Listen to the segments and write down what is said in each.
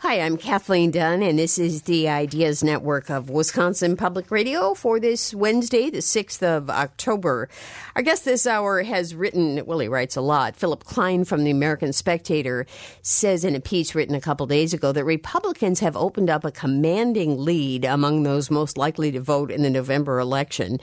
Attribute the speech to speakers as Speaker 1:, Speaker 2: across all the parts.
Speaker 1: Hi, I'm Kathleen Dunn, and this is the Ideas Network of Wisconsin Public Radio for this Wednesday, the 6th of October. Our guest this hour has written, well, he writes a lot. Philip Klein from the American Spectator says in a piece written a couple days ago that Republicans have opened up a commanding lead among those most likely to vote in the November election.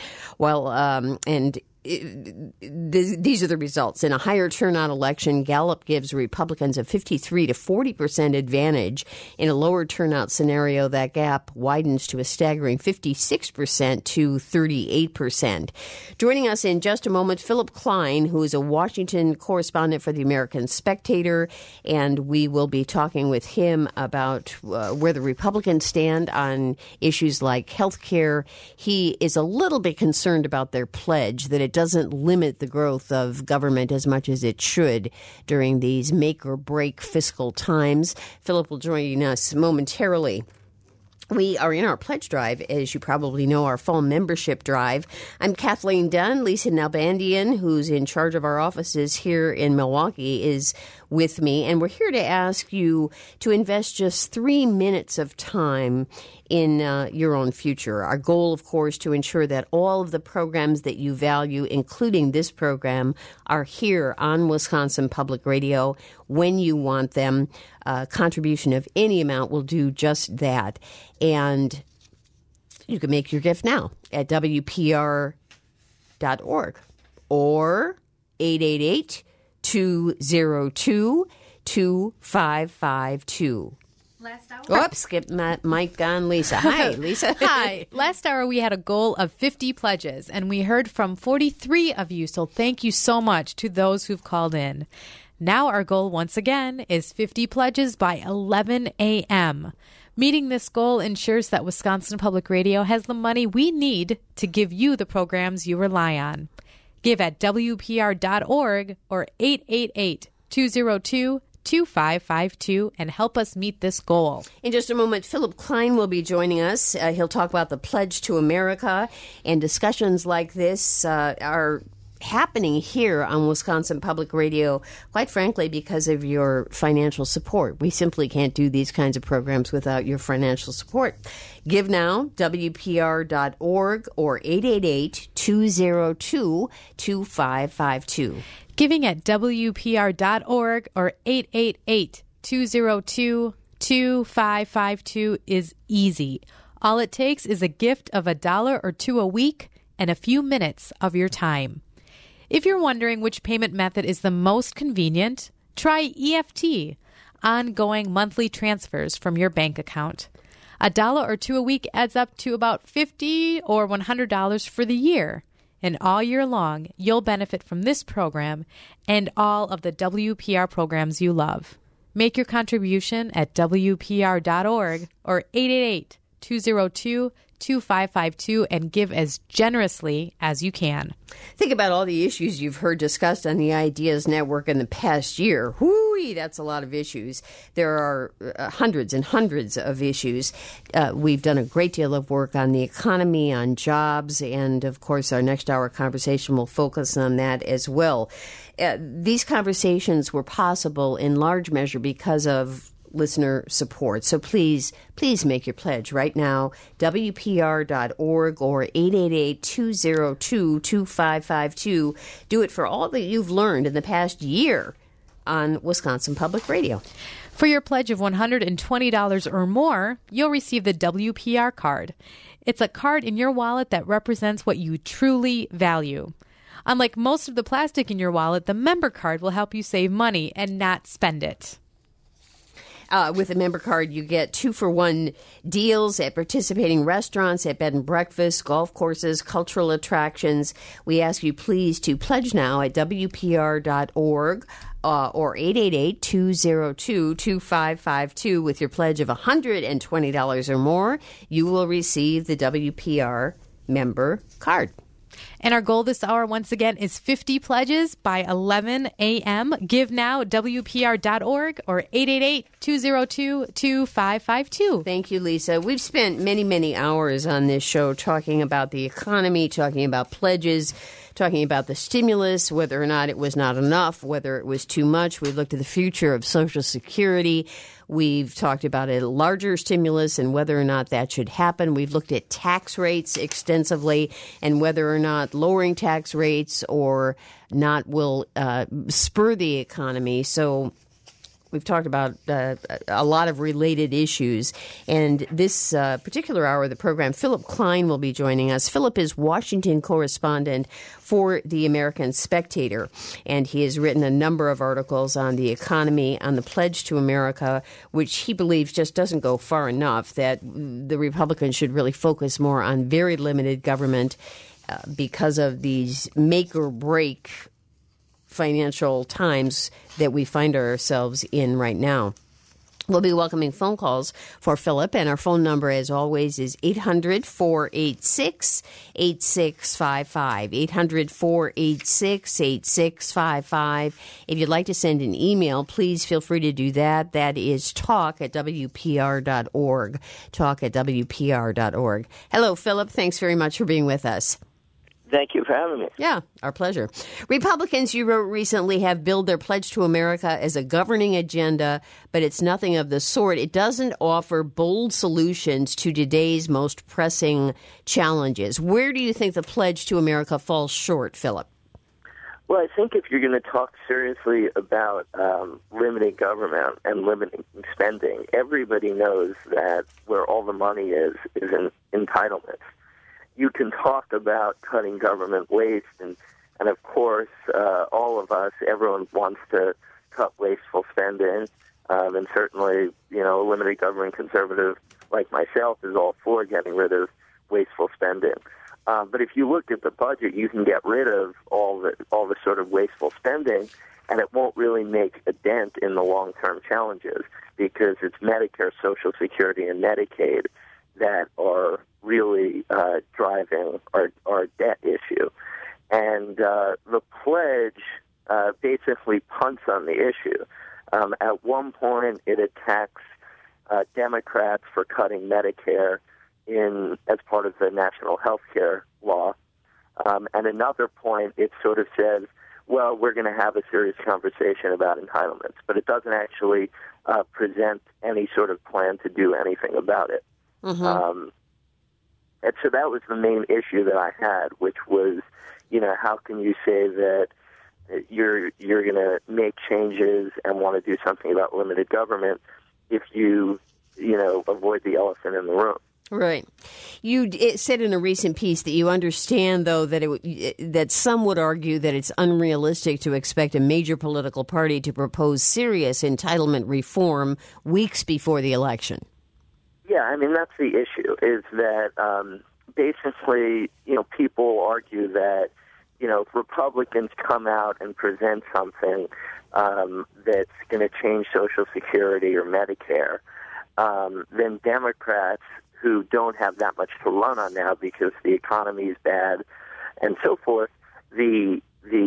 Speaker 1: These are the results. In a higher turnout election, Gallup gives Republicans a 53 to 40% advantage. In a lower turnout scenario, that gap widens to a staggering 56% to 38%. Joining us in just a moment, Philip Klein, who is a Washington correspondent for the American Spectator, and we will be talking with him about where the Republicans stand on issues like health care. He is a little bit concerned about their pledge that it doesn't limit the growth of government as much as it should during these make-or-break fiscal times. Philip will join us momentarily. We are in our pledge drive, as you probably know, our fall membership drive. I'm Kathleen Dunn. Lisa Nalbandian, who's in charge of our offices here in Milwaukee, is with me. And we're here to ask you to invest just 3 minutes of time in your own future. Our goal, of course, to ensure that all of the programs that you value, including this program, are here on Wisconsin Public Radio when you want them. A contribution of any amount will do just that. And you can make your gift now at WPR.org or 888-202-2552.
Speaker 2: Last hour?
Speaker 1: Oops, skip my mic on Lisa. Hi, Lisa.
Speaker 2: Hi. Last hour we had a goal of 50 pledges, and we heard from 43 of you, so thank you so much to those who've called in. Now our goal, once again, is 50 pledges by 11 a.m. Meeting this goal ensures that Wisconsin Public Radio has the money we need to give you the programs you rely on. Give at WPR.org or 888-202-2552 and help us meet this goal.
Speaker 1: In just a moment, Philip Klein will be joining us. He'll talk about the Pledge to America, and discussions like this are happening here on Wisconsin Public Radio, quite frankly, because of your financial support. We simply can't do these kinds of programs without your financial support. Give now, WPR.org or 888-202-2552.
Speaker 2: Giving at WPR.org or 888-202-2552 is easy. All it takes is a gift of $1 or $2 a week and a few minutes of your time. If you're wondering which payment method is the most convenient, try EFT, ongoing monthly transfers from your bank account. $1 or $2 a week adds up to about $50 or $100 for the year. And all year long, you'll benefit from this program and all of the WPR programs you love. Make your contribution at WPR.org or 888-202-2552 and give as generously as you can.
Speaker 1: Think about all the issues you've heard discussed on the Ideas Network in the past year. Whoo-wee, that's a lot of issues. There are hundreds and hundreds of issues. We've done a great deal of work on the economy, on jobs, and, of course, our next hour conversation will focus on that as well. These conversations were possible in large measure because of listener support. So please make your pledge right now, WPR.org or 888-202-2552. Do it for all that you've learned in the past year on Wisconsin Public Radio.
Speaker 2: For your pledge of $120 or more, you'll receive the WPR card. It's a card in your wallet that represents what you truly value. Unlike most of the plastic in your wallet, the member card will help you save money and not spend it.
Speaker 1: With a member card, you get 2-for-1 deals at participating restaurants, at bed and breakfast, golf courses, cultural attractions. We ask you please to pledge now at WPR.org or 888-202-2552. With your pledge of $120 or more, you will receive the WPR member card.
Speaker 2: And our goal this hour, once again, is 50 pledges by 11 a.m. Give now at WPR.org or 888-202-2552.
Speaker 1: Thank you, Lisa. We've spent many, many hours on this show talking about the economy, talking about pledges, talking about the stimulus, whether or not it was not enough, whether it was too much. We looked at the future of Social Security. We've talked about a larger stimulus and whether or not that should happen. We've looked at tax rates extensively and whether or not lowering tax rates or not will spur the economy. So we've talked about a lot of related issues. And this particular hour of the program, Philip Klein will be joining us. Philip is Washington correspondent for the American Spectator, and he has written a number of articles on the economy, on the Pledge to America, which he believes just doesn't go far enough, that the Republicans should really focus more on very limited government because of these make-or-break financial times that we find ourselves in right now. We'll be welcoming phone calls for Philip, and our phone number, as always, is 800-486-8655, 800-486-8655. If you'd like to send an email, please feel free to do that. That is talk@wpr.org, talk@wpr.org. Hello, Philip. Thanks very much for being with us.
Speaker 3: Thank you for having me.
Speaker 1: Yeah, our pleasure. Republicans, you wrote recently, have billed their Pledge to America as a governing agenda, but it's nothing of the sort. It doesn't offer bold solutions to today's most pressing challenges. Where do you think the Pledge to America falls short, Philip?
Speaker 3: Well, I think if you're going to talk seriously about limiting government and limiting spending, everybody knows that where all the money is in entitlements. You can talk about cutting government waste, and of course, all of us, everyone wants to cut wasteful spending, and certainly, a limited government conservative like myself is all for getting rid of wasteful spending. But if you look at the budget, you can get rid of all the sort of wasteful spending, and it won't really make a dent in the long-term challenges because it's Medicare, Social Security, and Medicaid that are really driving our debt issue. And the pledge basically punts on the issue. At one point, it attacks Democrats for cutting Medicare as part of the national health care law. At another point, it sort of says, well, we're going to have a serious conversation about entitlements, but it doesn't actually present any sort of plan to do anything about it. Mm-hmm. And so that was the main issue that I had, which was, how can you say that you're going to make changes and want to do something about limited government if you avoid the elephant in the room?
Speaker 1: Right. You said in a recent piece that you understand, though, that some would argue that it's unrealistic to expect a major political party to propose serious entitlement reform weeks before the election.
Speaker 3: Yeah, I mean, that's the issue, is that basically, people argue that, if Republicans come out and present something that's going to change Social Security or Medicare, then Democrats who don't have that much to run on now because the economy is bad and so forth, they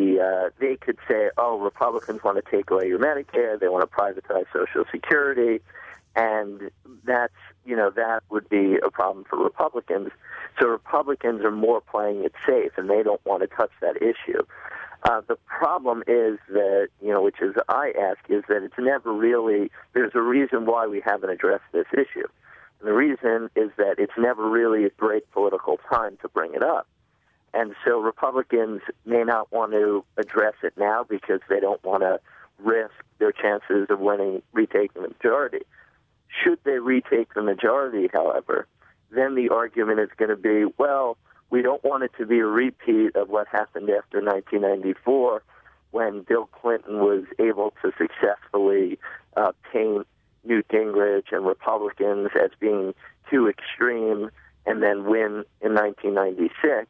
Speaker 3: could say, oh, Republicans want to take away your Medicare, they want to privatize Social Security, and that would be a problem for Republicans. So Republicans are more playing it safe, and they don't want to touch that issue. The problem is that, which is I ask, is that it's never really, there's a reason why we haven't addressed this issue. And the reason is that it's never really a great political time to bring it up. And so Republicans may not want to address it now because they don't want to risk their chances of retaking the majority. Should they retake the majority, however, then the argument is going to be, well, we don't want it to be a repeat of what happened after 1994 when Bill Clinton was able to successfully paint Newt Gingrich and Republicans as being too extreme and then win in 1996.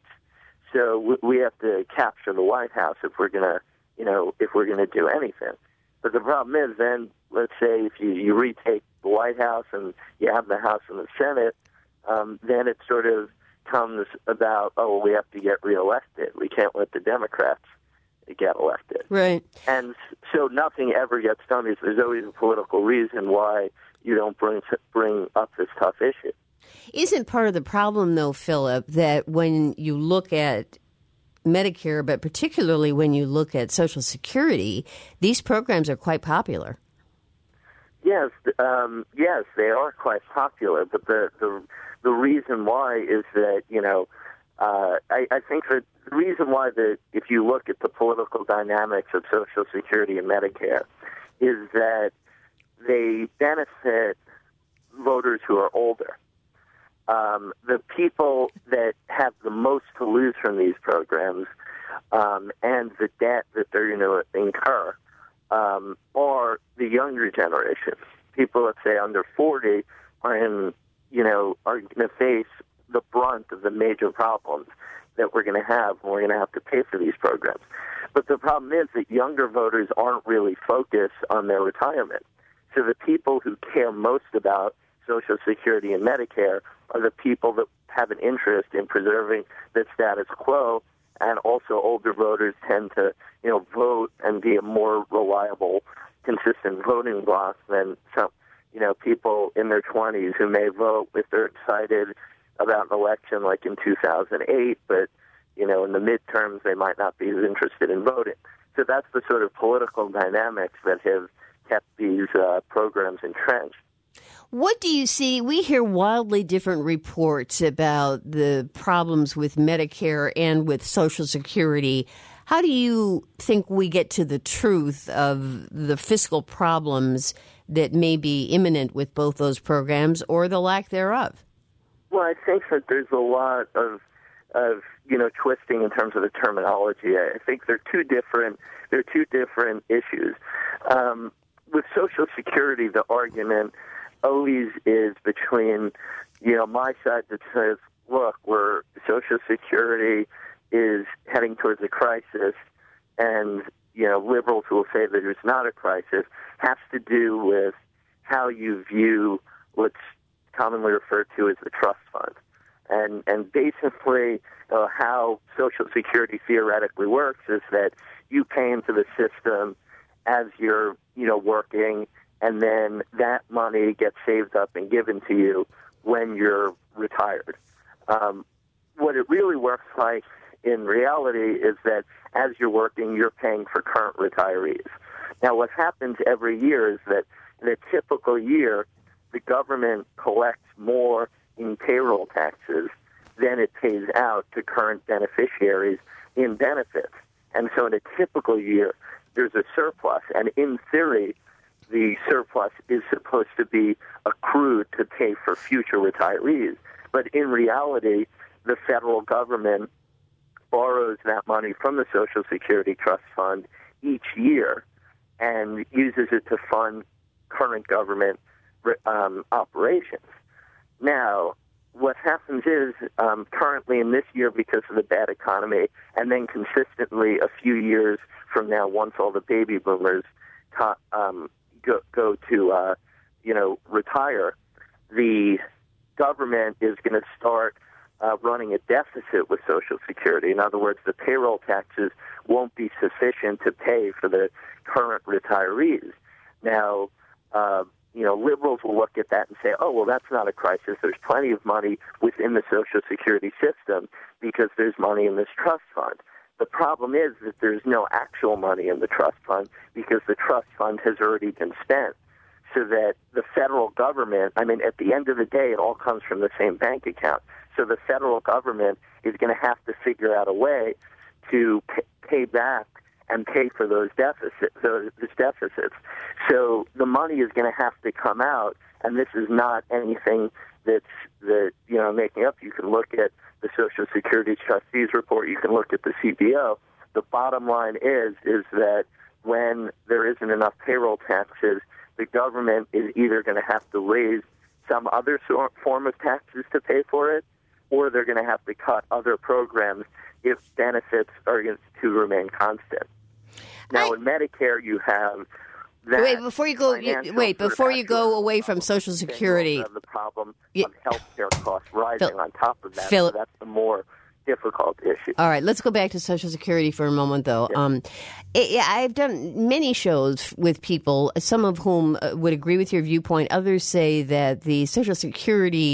Speaker 3: So we have to capture the White House if we're going to, if we're going to do anything. But the problem is then, let's say if you retake the White House and you have the House and the Senate, then it sort of comes about, oh, we have to get reelected. We can't let the Democrats get elected.
Speaker 1: Right.
Speaker 3: And so nothing ever gets done because there's always a political reason why you don't bring up this tough issue.
Speaker 1: Isn't part of the problem, though, Philip, that when you look at Medicare, but particularly when you look at Social Security, these programs are quite popular.
Speaker 3: Yes, yes, they are quite popular. But the reason why is that I think that the reason why if you look at the political dynamics of Social Security and Medicare is that they benefit voters who are older. The people that have the most to lose from these programs and the debt that they're going to incur are the younger generation. People, let's say, under 40 are going to face the brunt of the major problems that we're going to have when we're going to have to pay for these programs. But the problem is that younger voters aren't really focused on their retirement. So the people who care most about Social Security and Medicare are the people that have an interest in preserving the status quo, and also older voters tend to, vote and be a more reliable, consistent voting bloc than some, people in their 20s who may vote if they're excited about an election like in 2008, but, in the midterms they might not be as interested in voting. So that's the sort of political dynamics that have kept these programs entrenched.
Speaker 1: What do you see? We hear wildly different reports about the problems with Medicare and with Social Security. How do you think we get to the truth of the fiscal problems that may be imminent with both those programs or the lack thereof?
Speaker 3: Well, I think that there's a lot of twisting in terms of the terminology. I think they're two different issues. With Social Security, the argument always is between, my side that says, look, Social Security is heading towards a crisis, and, liberals who will say that it's not a crisis, has to do with how you view what's commonly referred to as the trust fund. And basically how Social Security theoretically works is that you pay into the system as you're, working, and then that money gets saved up and given to you when you're retired. What it really works like in reality is that as you're working, you're paying for current retirees. Now, what happens every year is that in a typical year, the government collects more in payroll taxes than it pays out to current beneficiaries in benefits. And so in a typical year, there's a surplus. And in theory, the surplus is supposed to be accrued to pay for future retirees. But in reality, the federal government borrows that money from the Social Security Trust Fund each year and uses it to fund current government operations. Now, what happens is currently in this year, because of the bad economy, and then consistently a few years from now, once all the baby boomers go to retire, the government is going to start running a deficit with Social Security. In other words, the payroll taxes won't be sufficient to pay for the current retirees. Now, liberals will look at that and say, oh, well, that's not a crisis. There's plenty of money within the Social Security system because there's money in this trust fund. The problem is that there's no actual money in the trust fund because the trust fund has already been spent. So that the federal government, at the end of the day, it all comes from the same bank account. So the federal government is going to have to figure out a way to pay back and pay for those deficits. So the money is going to have to come out, and this is not anything that's making up. You can look at the Social Security Trustees Report. You can look at the CBO. The bottom line is that when there isn't enough payroll taxes, the government is either going to have to raise some other form of taxes to pay for it, or they're going to have to cut other programs if benefits are going to remain constant. Now, in Medicare, you have that.
Speaker 1: Wait, before you go away from Social Security,
Speaker 3: you have the problem of health care costs rising on top of that. So that's the more difficult issue.
Speaker 1: All right, let's go back to Social Security for a moment, though. Yeah. I've done many shows with people, some of whom would agree with your viewpoint. Others say that the Social Security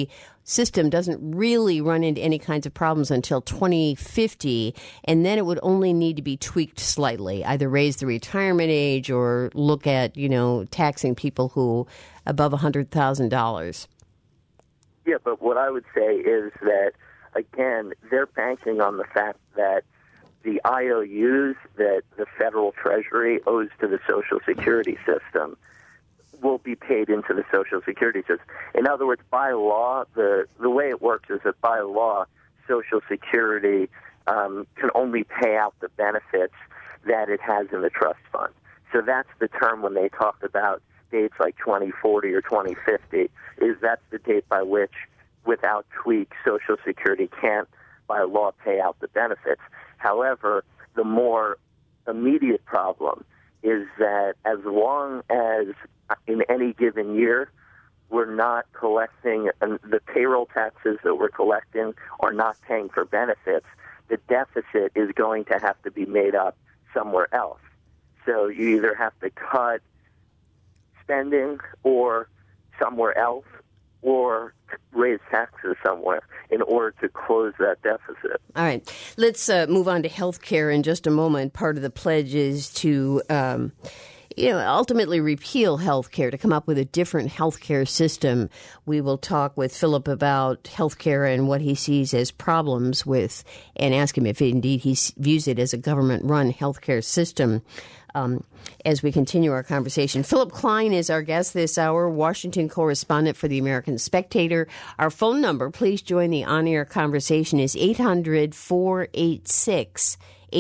Speaker 1: system doesn't really run into any kinds of problems until 2050, and then it would only need to be tweaked slightly, either raise the retirement age or look at, taxing people who above $100,000.
Speaker 3: Yeah, but what I would say is that, again, they're banking on the fact that the IOUs that the federal treasury owes to the Social Security system will be paid into the Social Security system. In other words, by law, the way it works is that by law, Social Security can only pay out the benefits that it has in the trust fund. So that's the term when they talk about dates like 2040 or 2050, is that's the date by which, without tweak, Social Security can't, by law, pay out the benefits. However, the more immediate problem is that as long as in any given year we're not collecting, and the payroll taxes that we're collecting are not paying for benefits, the deficit is going to have to be made up somewhere else. So you either have to cut spending or somewhere else, or raise taxes somewhere in order to close that deficit.
Speaker 1: All right. Let's move on to health care in just a moment. Part of the pledge is to ultimately repeal health care, to come up with a different health care system. We will talk with Philip about health care and what he sees as problems with, and ask him if indeed he views it as a government-run health care system. As we continue our conversation, Philip Klein is our guest this hour, Washington correspondent for the American Spectator. Our phone number, please join the on-air conversation, is 800-486-8655,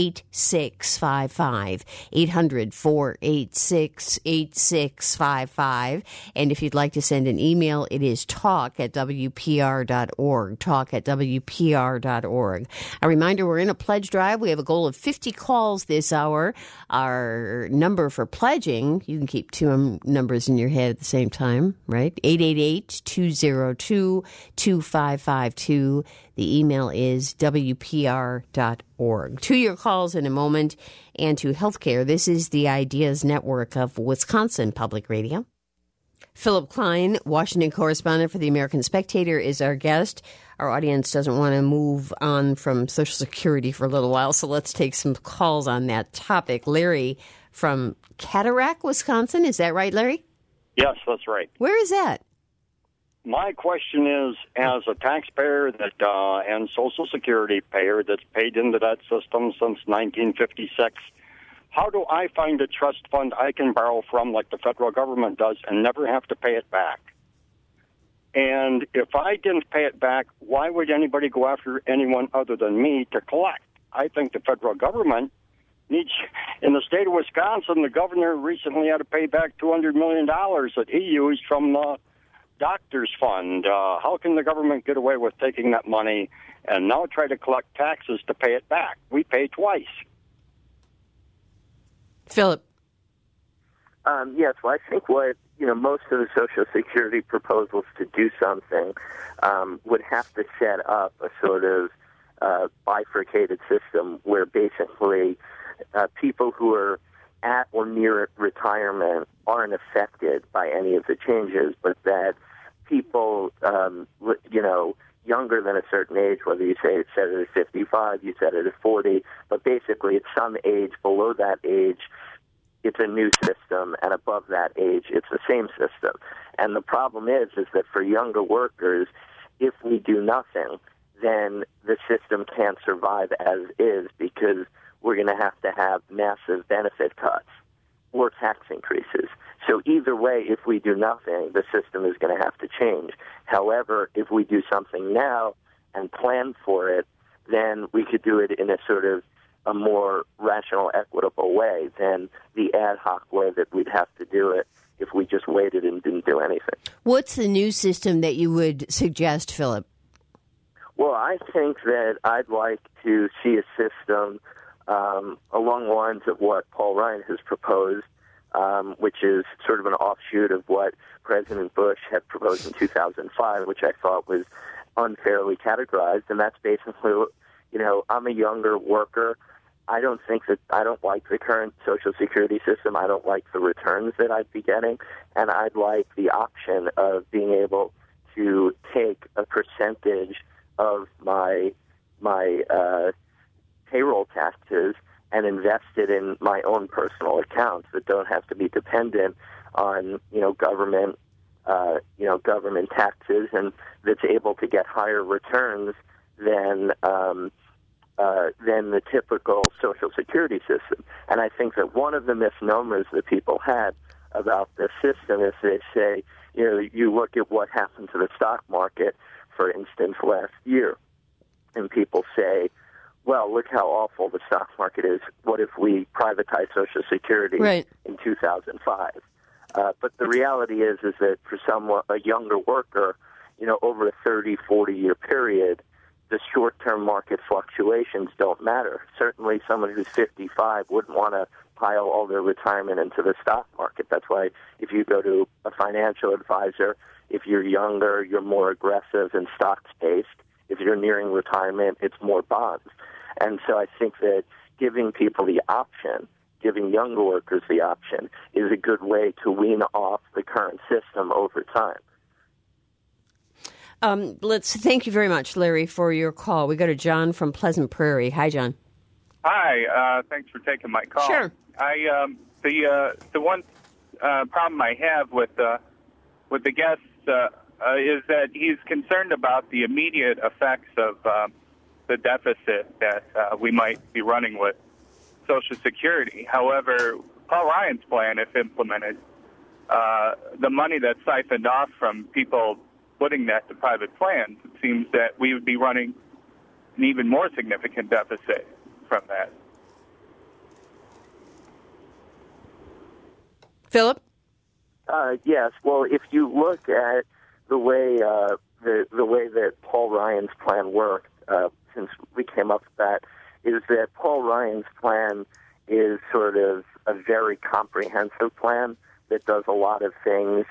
Speaker 1: 800-486-8655. And if you'd like to send an email, it is talk@wpr.org, talk@wpr.org. A reminder, we're in a pledge drive. We have a goal of 50 calls this hour. Our number for pledging, you can keep two numbers in your head at the same time, right? 888-202-2552. The email is wpr.org. To your calls in a moment, and to healthcare. This is the Ideas Network of Wisconsin Public Radio. Philip Klein, Washington correspondent for the American Spectator, is our guest. Our audience doesn't want to move on from Social Security for a little while, so let's take some calls on that topic. Larry from Cataract, Wisconsin. Is that right, Larry?
Speaker 4: Yes, that's right.
Speaker 1: Where is that?
Speaker 4: My question is, as a taxpayer and Social Security payer that's paid into that system since 1956, how do I find a trust fund I can borrow from like the federal government does and never have to pay it back? And if I didn't pay it back, why would anybody go after anyone other than me to collect? I think the federal government needs, in the state of Wisconsin, the governor recently had to pay back $200 million that he used from the doctor's fund. How can the government get away with taking that money and now try to collect taxes to pay it back? We pay twice.
Speaker 1: Philip.
Speaker 3: Yes, well, I think what, most of the Social Security proposals to do something would have to set up a sort of bifurcated system where basically people who are at or near retirement aren't affected by any of the changes, but that people, younger than a certain age, whether you set it at 55, you set it at 40, but basically at some age below that age, it's a new system, and above that age, it's the same system. And the problem is that for younger workers, if we do nothing, then the system can't survive as is, because we're going to have massive benefit cuts or tax increases. So either way, if we do nothing, the system is going to have to change. However, if we do something now and plan for it, then we could do it in a sort of a more rational, equitable way than the ad hoc way that we'd have to do it if we just waited and didn't do anything.
Speaker 1: What's the new system that you would suggest, Philip?
Speaker 3: Well, I think that I'd like to see a system along the lines of what Paul Ryan has proposed, which is sort of an offshoot of what President Bush had proposed in 2005, which I thought was unfairly categorized. And that's basically, I'm a younger worker. I don't like the current Social Security system. I don't like the returns that I'd be getting. And I'd like the option of being able to take a percentage of my payroll taxes and invest it in my own personal accounts that don't have to be dependent on government taxes, and that's able to get higher returns than the typical Social Security system. And I think that one of the misnomers that people had about this system is they say, you look at what happened to the stock market, for instance, last year, and people say, well, look how awful the stock market is. What if we privatize Social Security in 2005? But the reality is that for a younger worker, over a 30, 40-year period, the short-term market fluctuations don't matter. Certainly someone who's 55 wouldn't want to pile all their retirement into the stock market. That's why if you go to a financial advisor, if you're younger, you're more aggressive and stocks-based. If you're nearing retirement, it's more bonds. And so I think that giving people the option, giving younger workers the option, is a good way to wean off the current system over time.
Speaker 1: Thank you very much, Larry, for your call. We go to John from Pleasant Prairie. Hi, John.
Speaker 5: Hi. Thanks for taking my call.
Speaker 1: Sure.
Speaker 5: The one problem I have with the guest is that he's concerned about the immediate effects of the deficit that we might be running with Social Security. However, Paul Ryan's plan, if implemented, the money that's siphoned off from people putting that to private plans, it seems that we would be running an even more significant deficit from that.
Speaker 1: Philip?
Speaker 3: Yes. Well, if you look at the way the way that Paul Ryan's plan worked, since we came up with that, is that Paul Ryan's plan is sort of a very comprehensive plan that does a lot of things,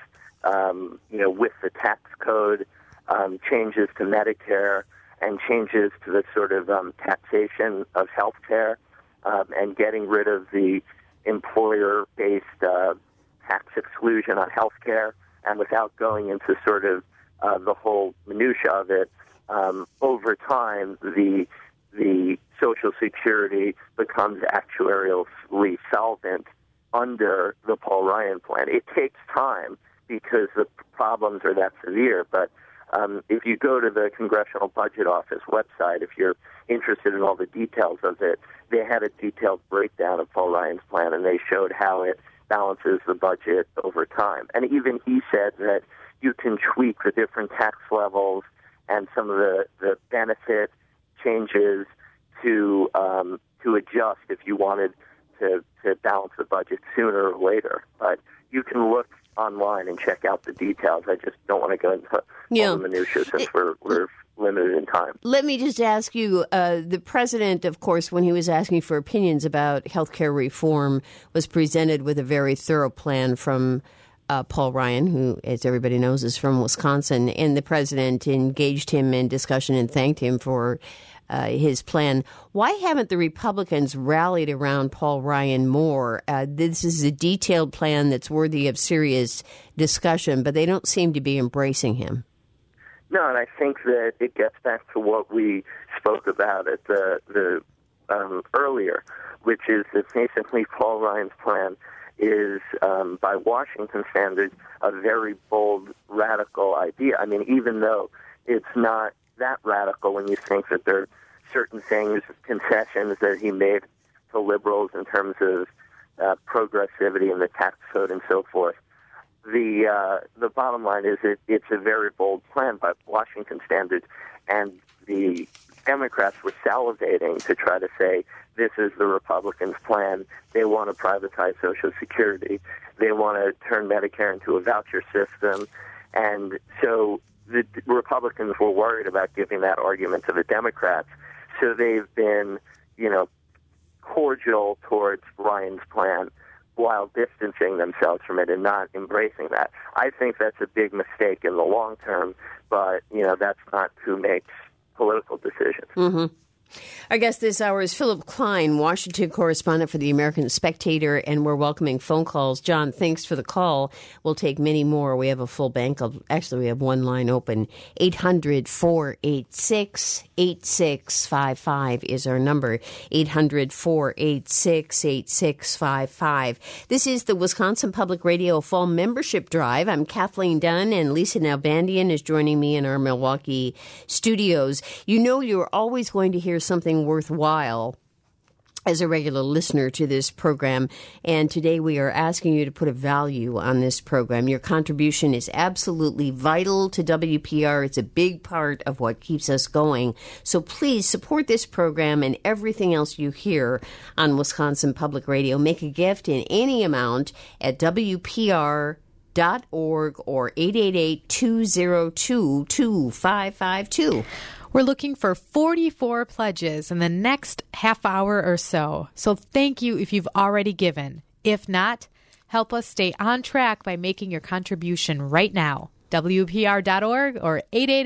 Speaker 3: with the tax code, changes to Medicare, and changes to the sort of taxation of health care, and getting rid of the employer-based tax exclusion on health care, and without going into sort of the whole minutia of it, over time, the Social Security becomes actuarially solvent under the Paul Ryan plan. It takes time because the problems are that severe, but if you go to the Congressional Budget Office website, if you're interested in all the details of it, they had a detailed breakdown of Paul Ryan's plan, and they showed how it balances the budget over time. And even he said that you can tweak the different tax levels and some of the benefit changes to adjust if you wanted to balance the budget sooner or later. But you can look online and check out the details. I just don't want to go into all the minutiae since we're limited in time.
Speaker 1: Let me just ask you, the president, of course, when he was asking for opinions about health care reform, was presented with a very thorough plan from Paul Ryan, who, as everybody knows, is from Wisconsin, and the president engaged him in discussion and thanked him for his plan. Why haven't the Republicans rallied around Paul Ryan more? This is a detailed plan that's worthy of serious discussion, but they don't seem to be embracing him.
Speaker 3: No, and I think that it gets back to what we spoke about at the earlier, which is that basically Paul Ryan's plan is, by Washington standards, a very bold, radical idea. I mean, even though it's not that radical when you think that there are certain things, concessions that he made to liberals in terms of progressivity in the tax code and so forth. The bottom line is it's a very bold plan by Washington standards, and the Democrats were salivating to try to say this is the Republicans' plan. They want to privatize Social Security. They want to turn Medicare into a voucher system. And so the Republicans were worried about giving that argument to the Democrats. So they've been, cordial towards Ryan's plan while distancing themselves from it and not embracing that. I think that's a big mistake in the long term, but, that's not who makes political decisions.
Speaker 1: Mm-hmm. Our guest this hour is Philip Klein, Washington correspondent for the American Spectator, and we're welcoming phone calls. John, thanks for the call. We'll take many more. We have a full bank of, actually, we have one line open. 800-486-8655 is our number. 800-486-8655. This is the Wisconsin Public Radio Fall Membership Drive. I'm Kathleen Dunn, and Lisa Nalbandian is joining me in our Milwaukee studios. You know you're always going to hear something worthwhile as a regular listener to this program, and today we are asking you to put a value on this program. Your contribution is absolutely vital to WPR. It's a big part of what keeps us going. So please support this program and everything else you hear on Wisconsin Public Radio. Make a gift in any amount at WPR.org or 888-202-2552.
Speaker 2: We're looking for 44 pledges in the next half hour or so. So thank you if you've already given. If not, help us stay on track by making your contribution right now. WPR.org or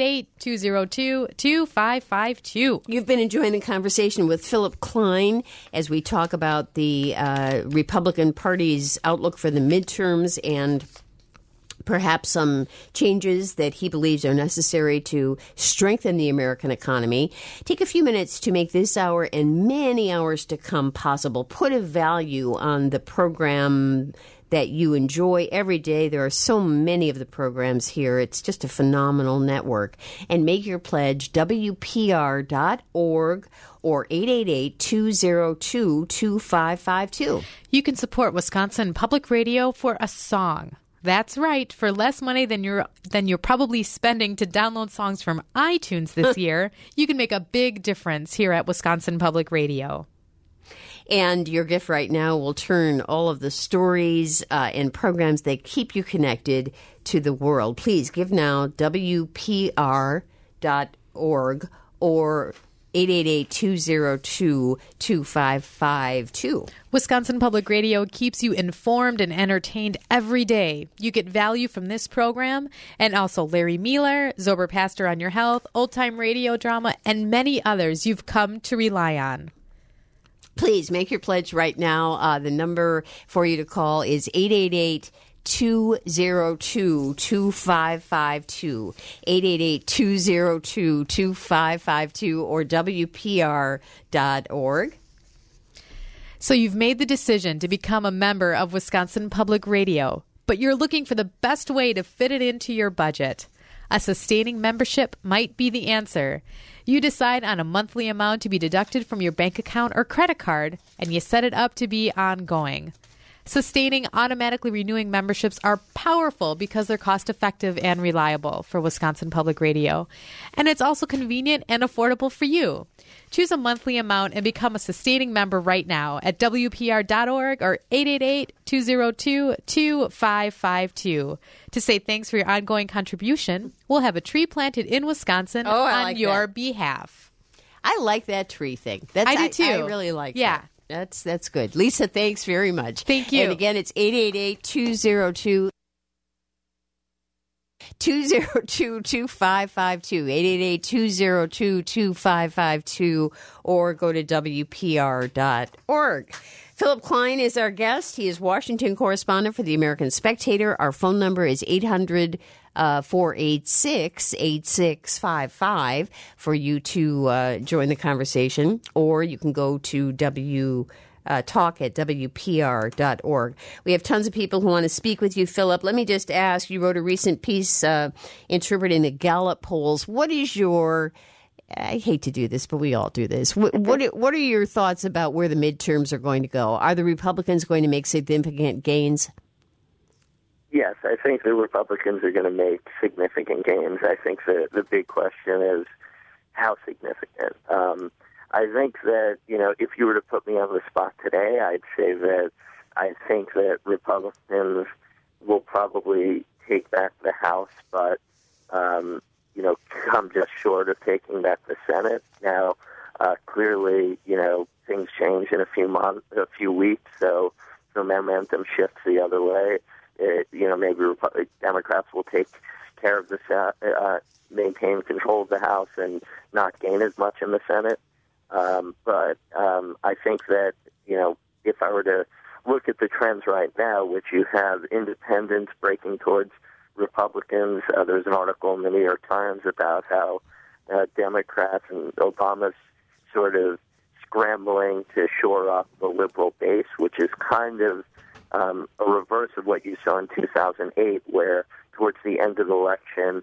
Speaker 2: 888-202-2552.
Speaker 1: You've been enjoying the conversation with Philip Klein as we talk about the Republican Party's outlook for the midterms and perhaps some changes that he believes are necessary to strengthen the American economy. Take a few minutes to make this hour and many hours to come possible. Put a value on the program that you enjoy every day. There are so many of the programs here. It's just a phenomenal network. And make your pledge, WPR.org or 888-202-2552.
Speaker 2: You can support Wisconsin Public Radio for a song. That's right. For less money than you're probably spending to download songs from iTunes this year, you can make a big difference here at Wisconsin Public Radio.
Speaker 1: And your gift right now will turn all of the stories and programs that keep you connected to the world. Please give now, WPR.org or 888-202-2552.
Speaker 2: Wisconsin Public Radio keeps you informed and entertained every day. You get value from this program and also Larry Mealer, Zober Pastor on Your Health, Old Time Radio Drama, and many others you've come to rely on.
Speaker 1: Please make your pledge right now. The number for you to call is 888-202-2552, 888-202-2552, or WPR.org.
Speaker 2: So you've made the decision to become a member of Wisconsin Public Radio, but you're looking for the best way to fit it into your budget. A sustaining membership might be the answer. You decide on a monthly amount to be deducted from your bank account or credit card, and you set it up to be ongoing. Sustaining, automatically renewing memberships are powerful because they're cost-effective and reliable for Wisconsin Public Radio. And it's also convenient and affordable for you. Choose a monthly amount and become a sustaining member right now at WPR.org or 888-202-2552. To say thanks for your ongoing contribution, we'll have a tree planted in Wisconsin on your behalf.
Speaker 1: I like that tree thing.
Speaker 2: I do too.
Speaker 1: I really like that. That's good. Lisa, thanks very much.
Speaker 2: Thank you.
Speaker 1: And again, it's 888-202-2552, 888-202-2552, or go to WPR.org. Philip Klein is our guest. He is Washington correspondent for the American Spectator. Our phone number is 800-486-8655 for you to join the conversation, or you can go to talk at WPR.org. We have tons of people who want to speak with you, Philip. Let me just ask, you wrote a recent piece interpreting the Gallup polls. What is your... I hate to do this, but we all do this. What are your thoughts about where the midterms are going to go? Are the Republicans going to make significant gains?
Speaker 3: Yes, I think the Republicans are going to make significant gains. I think the big question is how significant. I think that, if you were to put me on the spot today, I'd say that I think that Republicans will probably take back the House, but come just short of taking back the Senate. Now, clearly, things change in a few weeks, so the momentum shifts the other way. Maybe Democrats will take care of the maintain control of the House and not gain as much in the Senate. But I think that, if I were to look at the trends right now, which you have independents breaking towards Republicans, there's an article in the New York Times about how Democrats and Obama's sort of scrambling to shore up the liberal base, which is kind of a reverse of what you saw in 2008, where towards the end of the election,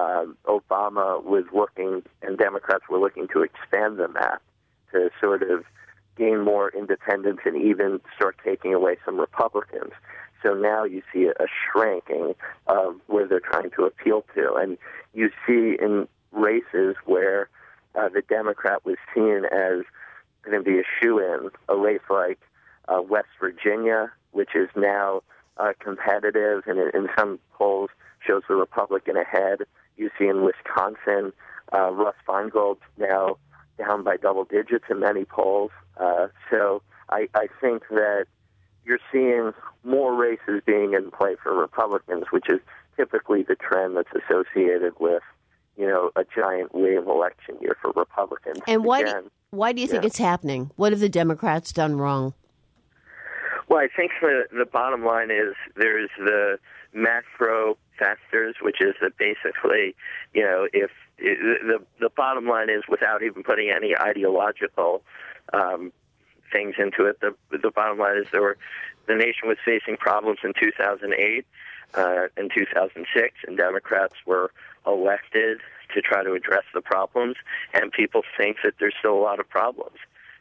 Speaker 3: Obama was looking, and Democrats were looking to expand the map to sort of gain more independence and even start taking away some Republicans. So now you see a shrinking of where they're trying to appeal to. And you see in races where the Democrat was seen as going to be a shoo-in, a race like West Virginia, which is now competitive and in some polls shows the Republican ahead. You see in Wisconsin, Russ Feingold's now down by double digits in many polls. So I think that you're seeing more races being in play for Republicans, which is typically the trend that's associated with, a giant wave election year for Republicans.
Speaker 1: And why do you think it's happening? What have the Democrats done wrong?
Speaker 3: Well, I think the bottom line is there's the macro factors, which is that basically, if the bottom line is, without even putting any ideological things into it, the bottom line is the nation was facing problems in 2008 and 2006, and Democrats were elected to try to address the problems, and people think that there's still a lot of problems,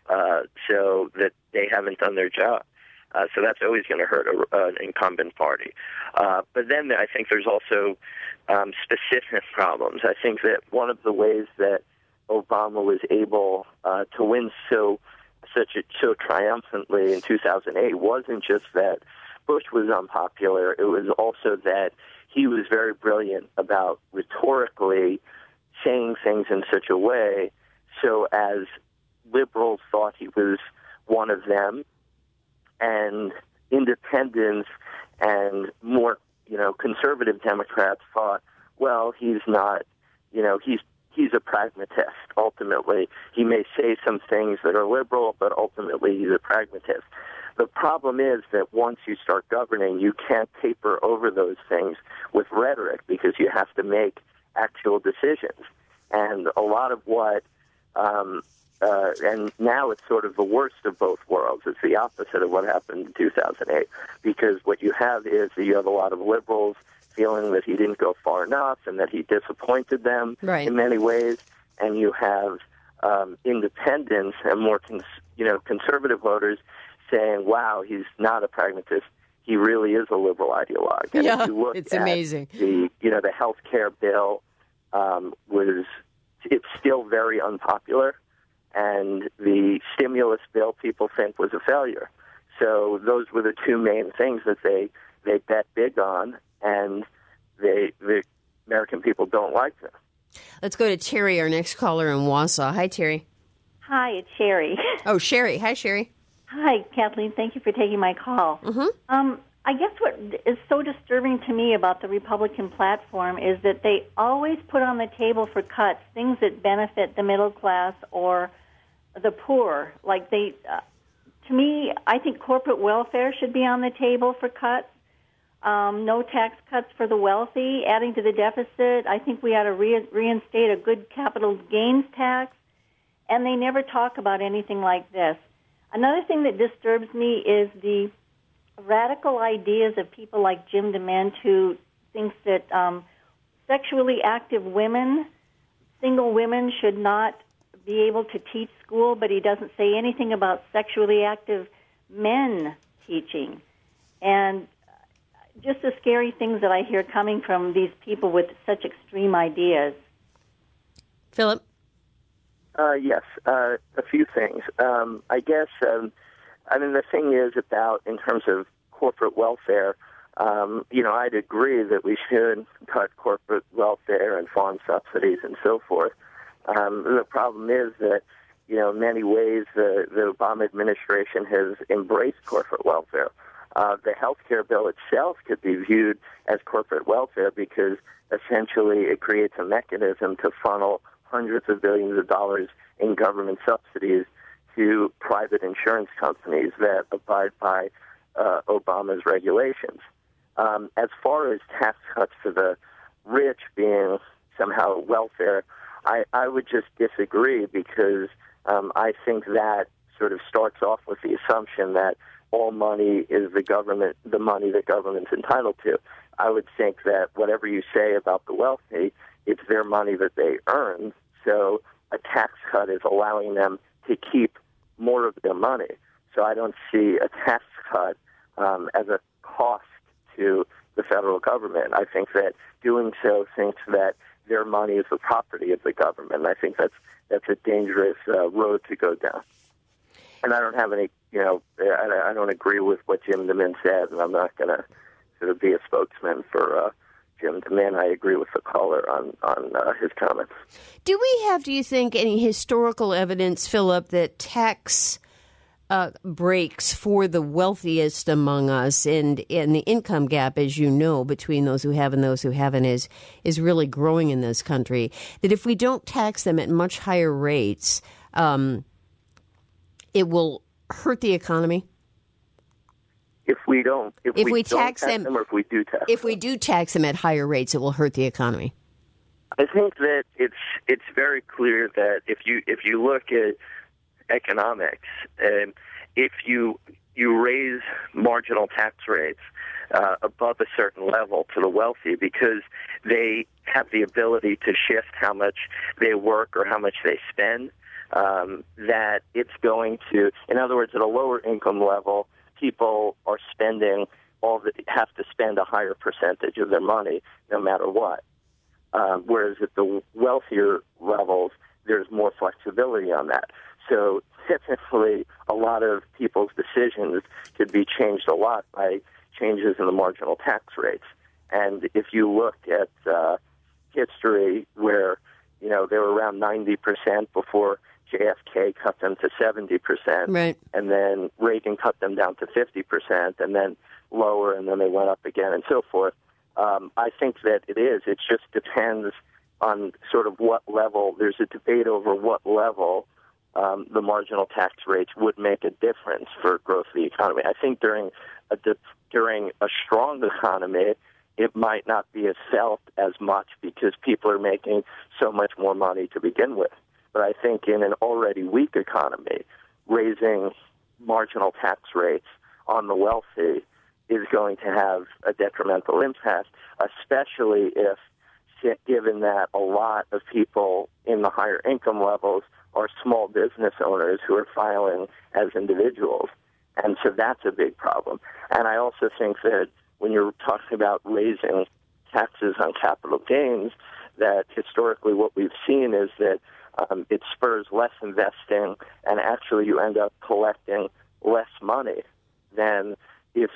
Speaker 3: so that they haven't done their job. So that's always going to hurt an incumbent party. But then I think there's also specific problems. I think that one of the ways that Obama was able to win so triumphantly in 2008 wasn't just that Bush was unpopular. It was also that he was very brilliant about rhetorically saying things in such a way so as liberals thought he was one of them, and independents and more, conservative Democrats thought, well, he's not, he's a pragmatist, ultimately. He may say some things that are liberal, but ultimately he's a pragmatist. The problem is that once you start governing, you can't paper over those things with rhetoric because you have to make actual decisions. And a lot of what and now it's sort of the worst of both worlds. It's the opposite of what happened in 2008, because what you have is that you have a lot of liberals feeling that he didn't go far enough and that he disappointed them in many ways, and you have independents and more conservative voters saying, wow, he's not a pragmatist. He really is a liberal ideologue. And if you look
Speaker 1: it's
Speaker 3: at
Speaker 1: amazing.
Speaker 3: The health care bill it's still very unpopular. And the stimulus bill, people think, was a failure. So those were the two main things that they bet big on, and the American people don't like them.
Speaker 1: Let's go to Terry, our next caller in Wausau. Hi, Terry.
Speaker 6: Hi, it's Sherry.
Speaker 1: Oh, Sherry. Hi, Sherry.
Speaker 6: Hi, Kathleen. Thank you for taking my call.
Speaker 1: Mm-hmm.
Speaker 6: I guess what is so disturbing to me about the Republican platform is that they always put on the table for cuts things that benefit the middle class or the poor. Like to me, I think corporate welfare should be on the table for cuts. No tax cuts for the wealthy, adding to the deficit. I think we ought to reinstate a good capital gains tax. And they never talk about anything like this. Another thing that disturbs me is the radical ideas of people like Jim DeMint, who thinks that sexually active women, single women, should not be able to teach school, but he doesn't say anything about sexually active men teaching. And just the scary things that I hear coming from these people with such extreme ideas.
Speaker 1: Philip?
Speaker 3: Yes, a few things. I guess, the thing is about, in terms of corporate welfare, I'd agree that we should cut corporate welfare and farm subsidies and so forth. The problem is that, in many ways, the Obama administration has embraced corporate welfare. The health care bill itself could be viewed as corporate welfare because essentially it creates a mechanism to funnel hundreds of billions of dollars in government subsidies to private insurance companies that abide by Obama's regulations. As far as tax cuts to the rich being somehow welfare, I would just disagree, because I think that sort of starts off with the assumption that all money is the money that government's entitled to. I would think that whatever you say about the wealthy, it's their money that they earned. So a tax cut is allowing them to keep more of their money. So I don't see a tax cut as a cost to the federal government. I think that doing so thinks that their money is the property of the government. I think that's a dangerous road to go down. And I don't have any, I don't agree with what Jim DeMint said, and I'm not going to sort of be a spokesman for Jim DeMint. I agree with the caller on his comments.
Speaker 1: Do you think, any historical evidence, Philip, that tax breaks for the wealthiest among us, and the income gap, as you know, between those who have and those who haven't is really growing in this country, that if we don't tax them at much higher rates, it will hurt the economy?
Speaker 3: If we tax
Speaker 1: them,
Speaker 3: or if we do tax them?
Speaker 1: If we do tax them at higher rates, it will hurt the economy.
Speaker 3: I think that it's very clear that if you look at economics, if you raise marginal tax rates above a certain level to the wealthy, because they have the ability to shift how much they work or how much they spend, that it's going to, in other words, at a lower income level, people are have to spend a higher percentage of their money no matter what. Whereas at the wealthier levels, there's more flexibility on that. So typically, a lot of people's decisions could be changed a lot by changes in the marginal tax rates. And if you look at history, where they were around 90% before JFK cut them to 70%,
Speaker 1: right,
Speaker 3: and then Reagan cut them down to 50%, and then lower, and then they went up again, and so forth. I think that it just depends on sort of what level. There's a debate over what level the marginal tax rates would make a difference for growth of the economy. I think during a strong economy, it might not be as felt as much because people are making so much more money to begin with. But I think in an already weak economy, raising marginal tax rates on the wealthy is going to have a detrimental impact, especially if, given that a lot of people in the higher income levels are small business owners who are filing as individuals. And so that's a big problem. And I also think that when you're talking about raising taxes on capital gains, that historically what we've seen is that it spurs less investing, and actually you end up collecting less money than if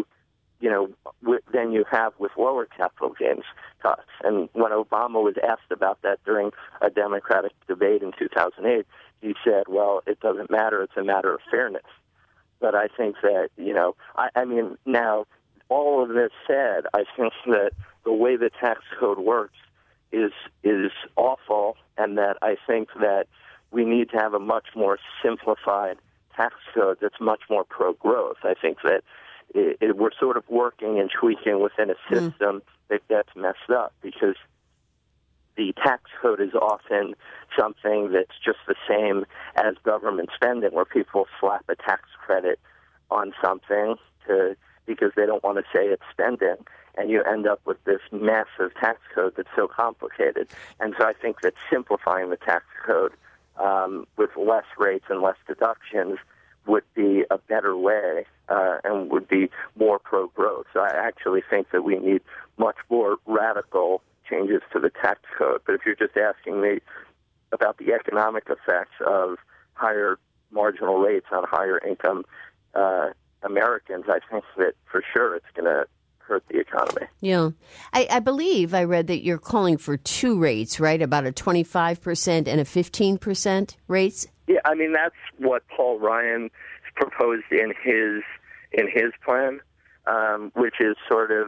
Speaker 3: than you have with lower capital gains cuts. And when Obama was asked about that during a Democratic debate in 2008, he said, well, it doesn't matter, it's a matter of fairness. But I think that, now, all of this said, I think that the way the tax code works is awful, and that I think that we need to have a much more simplified tax code that's much more pro-growth. I think that we're sort of working and tweaking within a system that gets messed up, because the tax code is often something that's just the same as government spending, where people slap a tax credit on something because they don't want to say it's spending, and you end up with this massive tax code that's so complicated. And so I think that simplifying the tax code with less rates and less deductions would be a better way and would be more pro-growth. So I actually think that we need much more radical changes to the tax code. But if you're just asking me about the economic effects of higher marginal rates on higher income Americans, I think that for sure it's going to hurt the economy.
Speaker 1: Yeah. I believe I read that you're calling for two rates, right? About a 25% and a 15% rates?
Speaker 3: Yeah, that's what Paul Ryan proposed in his plan, which is sort of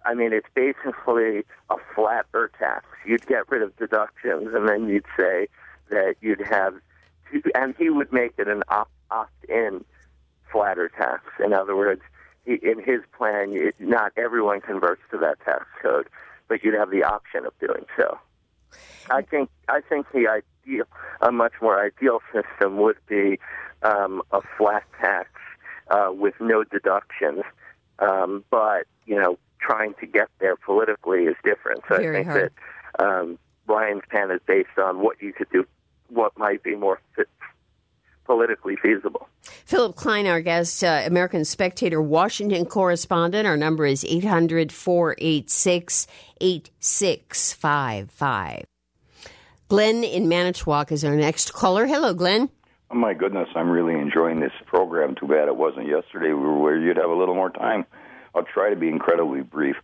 Speaker 3: I mean, it's basically a flat earth tax. You'd get rid of deductions, and then you'd say that you'd have, and he would make it an opt-in flatter tax. In other words, in his plan, not everyone converts to that tax code, but you'd have the option of doing so. I think a much more ideal system would be a flat tax with no deductions, but trying to get there politically is different. So
Speaker 1: Very
Speaker 3: I think
Speaker 1: hard.
Speaker 3: that Ryan's plan is based on what you could do, what might be more politically feasible.
Speaker 1: Philip Klein, our guest, American Spectator Washington correspondent. Our number is 800-486-8655. Glenn in Manitowoc is our next caller. Hello, Glenn.
Speaker 7: Oh, my goodness, I'm really enjoying this program. Too bad it wasn't yesterday where you'd have a little more time. I'll try to be incredibly brief.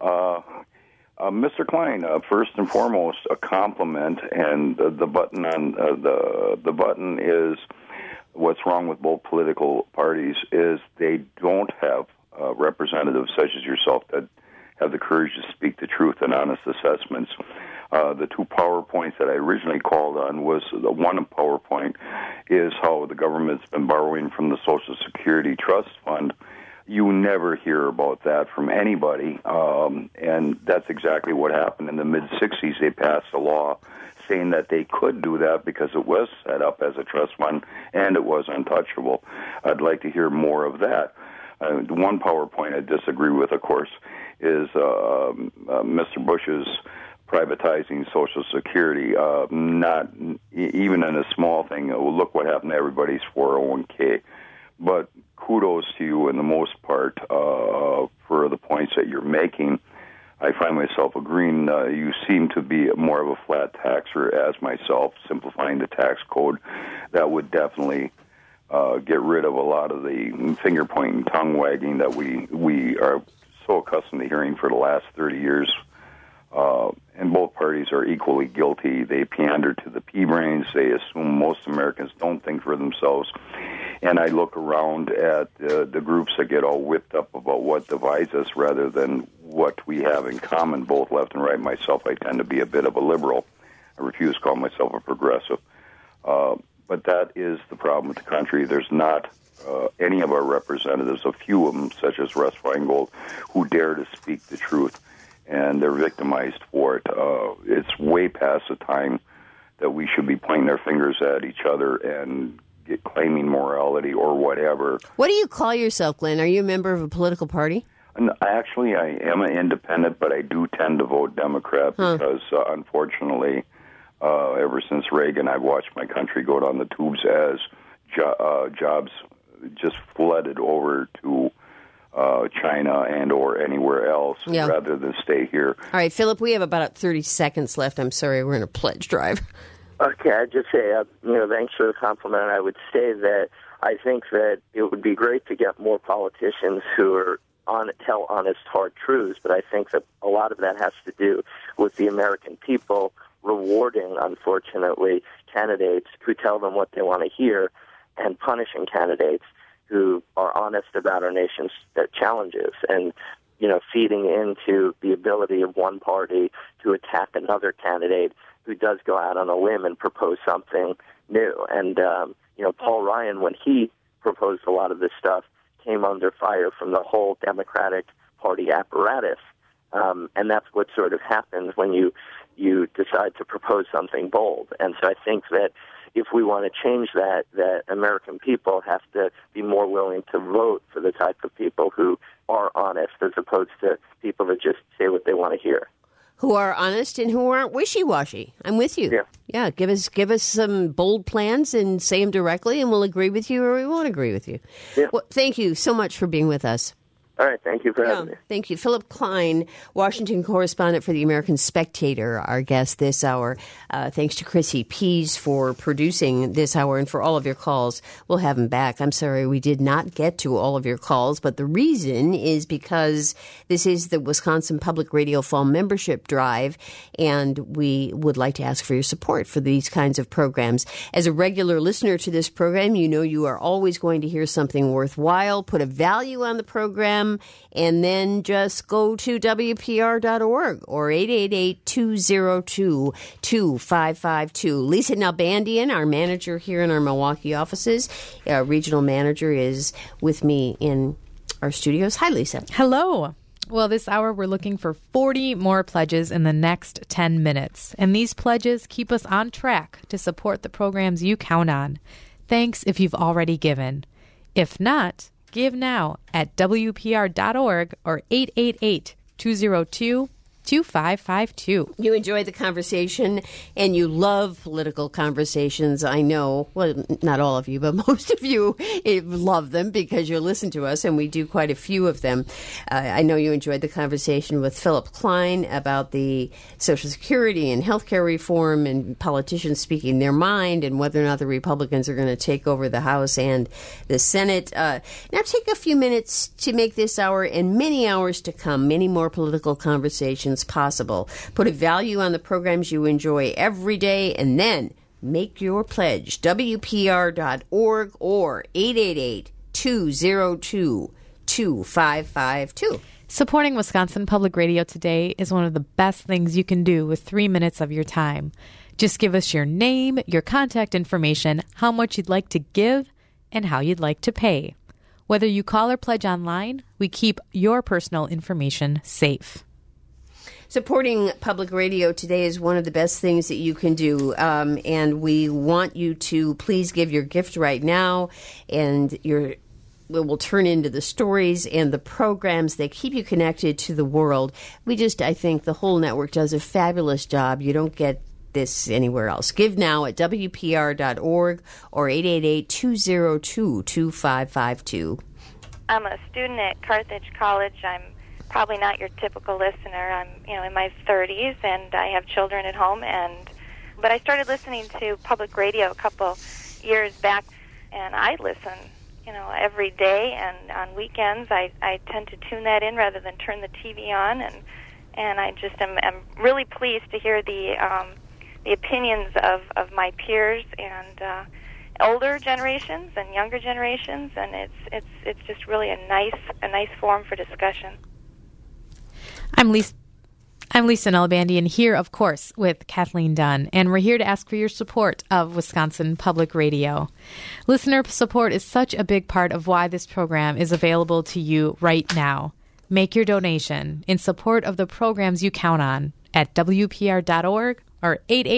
Speaker 7: Mr. Klein, first and foremost, a compliment, and the button on the button is what's wrong with both political parties is they don't have representatives such as yourself that have the courage to speak the truth and honest assessments. The two PowerPoints that I originally called on was the one PowerPoint is how the government's been borrowing from the Social Security Trust Fund. You never hear about that from anybody, and that's exactly what happened. In the mid-'60s, they passed a law saying that they could do that because it was set up as a trust fund and it was untouchable. I'd like to hear more of that. The one PowerPoint I disagree with, of course, is Mr. Bush's privatizing Social Security, not even in a small thing. Look what happened to everybody's 401k. But kudos to you in the most part for the points that you're making. I find myself agreeing. You seem to be more of a flat taxer as myself, simplifying the tax code. That would definitely get rid of a lot of the finger-pointing, tongue-wagging that we are so accustomed to hearing for the last 30 years. And both parties are equally guilty. They pander to the pea-brains. They assume most Americans don't think for themselves. And I look around at the groups that get all whipped up about what divides us rather than what we have in common, both left and right. Myself, I tend to be a bit of a liberal. I refuse to call myself a progressive. But that is the problem with the country. There's not any of our representatives, a few of them, such as Russ Feingold, who dare to speak the truth. And they're victimized for it. It's way past the time that we should be pointing our fingers at each other and claiming morality or whatever.
Speaker 1: What do you call yourself, Glenn? Are you a member of a political party?
Speaker 7: Actually, I am an independent, but I do tend to vote Democrat because, unfortunately, ever since Reagan, I've watched my country go down the tubes as jobs just flooded over to China and or anywhere else rather than stay here.
Speaker 1: All right, Philip, we have about 30 seconds left. I'm sorry, we're in a pledge drive.
Speaker 3: Okay, I'd just say, thanks for the compliment. I would say that I think that it would be great to get more politicians who are tell honest, hard truths, but I think that a lot of that has to do with the American people rewarding, unfortunately, candidates who tell them what they want to hear and punishing candidates who are honest about our nation's challenges and, feeding into the ability of one party to attack another candidate who does go out on a limb and propose something new. And, Paul Ryan, when he proposed a lot of this stuff, came under fire from the whole Democratic Party apparatus. And that's what sort of happens when you decide to propose something bold. And so I think that if we want to change that American people have to be more willing to vote for the type of people who are honest as opposed to people that just say what they want to hear.
Speaker 1: Who are honest and who aren't wishy-washy. I'm with you. Yeah, give us some bold plans and say them directly, and we'll agree with you or we won't agree with you.
Speaker 3: Yeah.
Speaker 1: Well, thank you so much for being with us.
Speaker 3: All right, thank you for having me.
Speaker 1: Thank you. Philip Klein, Washington correspondent for the American Spectator, our guest this hour. Thanks to Chrissy Pease for producing this hour and for all of your calls. We'll have him back. I'm sorry we did not get to all of your calls, but the reason is because this is the Wisconsin Public Radio Fall Membership Drive, and we would like to ask for your support for these kinds of programs. As a regular listener to this program, you know you are always going to hear something worthwhile, put a value on the program, them, and then just go to WPR.org or 888-202-2552. Lisa Nalbandian, our manager here in our Milwaukee offices, our regional manager, is with me in our studios. Hi, Lisa.
Speaker 2: Hello. Well, this hour we're looking for 40 more pledges in the next 10 minutes. And these pledges keep us on track to support the programs you count on. Thanks if you've already given. If not, give now at WPR.org or 888-202-2552.
Speaker 1: You enjoyed the conversation, and you love political conversations. I know, well, not all of you, but most of you love them because you listen to us, and we do quite a few of them. I know you enjoyed the conversation with Philip Klein about the Social Security and healthcare reform and politicians speaking their mind and whether or not the Republicans are going to take over the House and the Senate. Now take a few minutes to make this hour and many hours to come, many more political conversations possible. Put a value on the programs you enjoy every day, and then make your pledge. WPR.org or 888-202-2552.
Speaker 2: Supporting Wisconsin Public Radio today is one of the best things you can do with 3 minutes of your time. Just give us your name, your contact information, how much you'd like to give, and how you'd like to pay. Whether you call or pledge online, we keep your personal information safe.
Speaker 1: Supporting public radio today is one of the best things that you can do, and we want you to please give your gift right now, and it will turn into the stories and the programs that keep you connected to the world. I think the whole network does a fabulous job. You don't get this anywhere else. Give now at WPR.org or 888-202-2552.
Speaker 8: I'm a student at Carthage College. I'm probably not your typical listener. I'm, in my 30s, and I have children at home. But I started listening to public radio a couple years back, and I listen, every day. And on weekends, I tend to tune that in rather than turn the TV on. And I just am really pleased to hear the opinions of my peers and older generations and younger generations, and it's just really a nice forum for discussion.
Speaker 2: I'm Lisa Nalbandian here, of course, with Kathleen Dunn, and we're here to ask for your support of Wisconsin Public Radio. Listener support is such a big part of why this program is available to you right now. Make your donation in support of the programs you count on at WPR.org or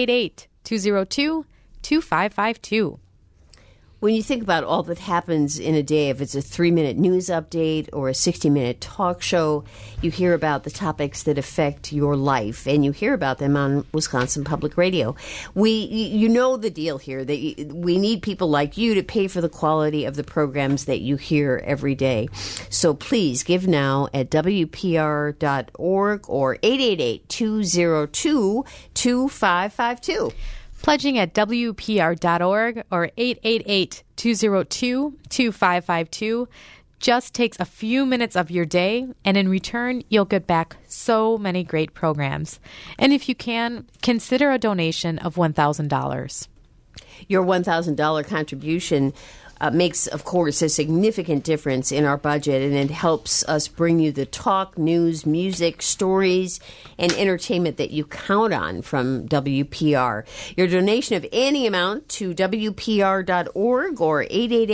Speaker 2: 888-202-2552.
Speaker 1: When you think about all that happens in a day, if it's a 3-minute news update or a 60-minute talk show, you hear about the topics that affect your life, and you hear about them on Wisconsin Public Radio. You know the deal here, that we need people like you to pay for the quality of the programs that you hear every day. So please give now at WPR.org or 888-202-2552.
Speaker 2: Pledging at WPR.org or 888-202-2552 just takes a few minutes of your day, and in return, you'll get back so many great programs. And if you can, consider a donation of $1,000.
Speaker 1: Your $1,000 contribution makes, of course, a significant difference in our budget, and it helps us bring you the talk, news, music, stories, and entertainment that you count on from WPR. Your donation of any amount to WPR.org or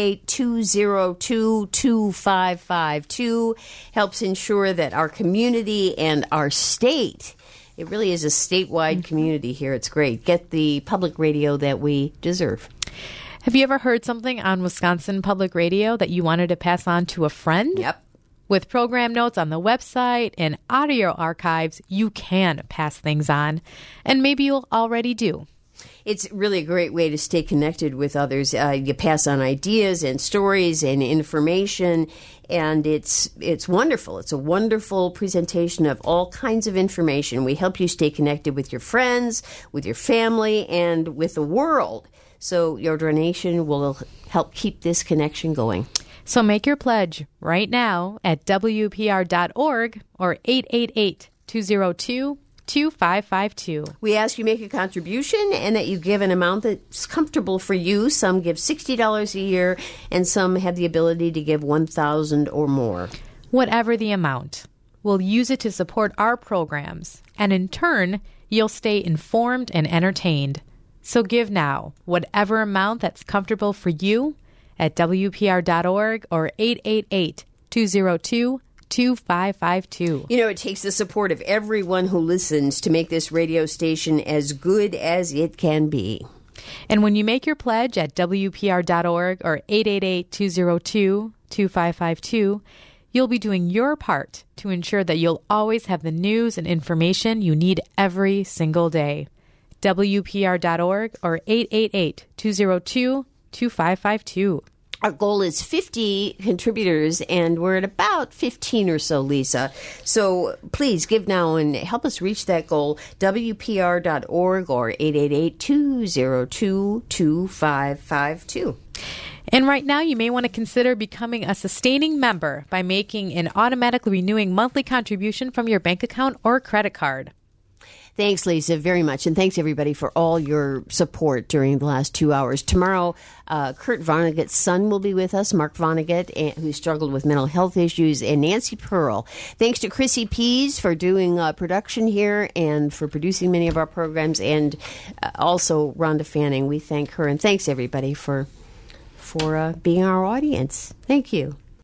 Speaker 1: 888-202-2552 helps ensure that our community and our state, it really is a statewide community here, it's great, get the public radio that we deserve.
Speaker 2: Have you ever heard something on Wisconsin Public Radio that you wanted to pass on to a friend?
Speaker 1: Yep.
Speaker 2: With program notes on the website and audio archives, you can pass things on, and maybe you'll already do.
Speaker 1: It's really a great way to stay connected with others. You pass on ideas and stories and information, and it's wonderful. It's a wonderful presentation of all kinds of information. We help you stay connected with your friends, with your family, and with the world. So your donation will help keep this connection going.
Speaker 2: So make your pledge right now at WPR.org or 888-202-2552.
Speaker 1: We ask you make a contribution and that you give an amount that's comfortable for you. Some give $60 a year, and some have the ability to give $1,000 or more.
Speaker 2: Whatever the amount, we'll use it to support our programs, and in turn, you'll stay informed and entertained. So give now, whatever amount that's comfortable for you, at WPR.org or 888-202-2552.
Speaker 1: You know, it takes the support of everyone who listens to make this radio station as good as it can be.
Speaker 2: And when you make your pledge at WPR.org or 888-202-2552, you'll be doing your part to ensure that you'll always have the news and information you need every single day. WPR.org or 888-202-2552.
Speaker 1: Our goal is 50 contributors, and we're at about 15 or so, Lisa. So please give now and help us reach that goal. WPR.org or 888-202-2552.
Speaker 2: And right now, you may want to consider becoming a sustaining member by making an automatically renewing monthly contribution from your bank account or credit card.
Speaker 1: Thanks, Lisa, very much. And thanks, everybody, for all your support during the last 2 hours. Tomorrow, Kurt Vonnegut's son will be with us, Mark Vonnegut, who struggled with mental health issues, and Nancy Pearl. Thanks to Chrissy Pease for doing production here and for producing many of our programs, and also Rhonda Fanning. We thank her. And thanks, everybody, for being our audience. Thank you.